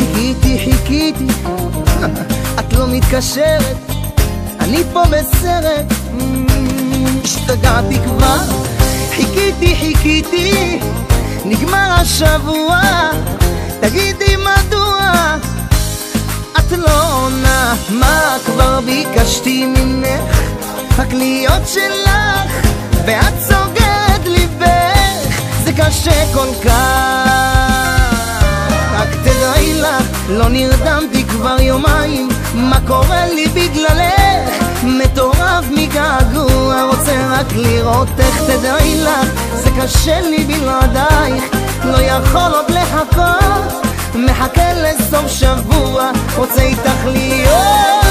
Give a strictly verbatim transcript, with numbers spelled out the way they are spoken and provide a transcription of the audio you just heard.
חיכיתי, חיכיתי, את לא מתקשרת, אני פה בסרט, השתגעתי כבר. חיכיתי, חיכיתי, נגמר השבוע, תגידי מדוע את לא עונה. מה כבר ביקשתי ממך? רק להיות שלך, ואת סוגרת ליבך, זה קשה כל כך. רק תדעי לך, לא נרדמתי כבר יומיים, מה קורה לי בגללך? מטורף מגעגוע, רוצה רק לראות איך. תדעי לך, זה קשה לי בלעדייך, לא יכול עוד לחכות, מחכה לסוף שבוע, רוצה איתך להיות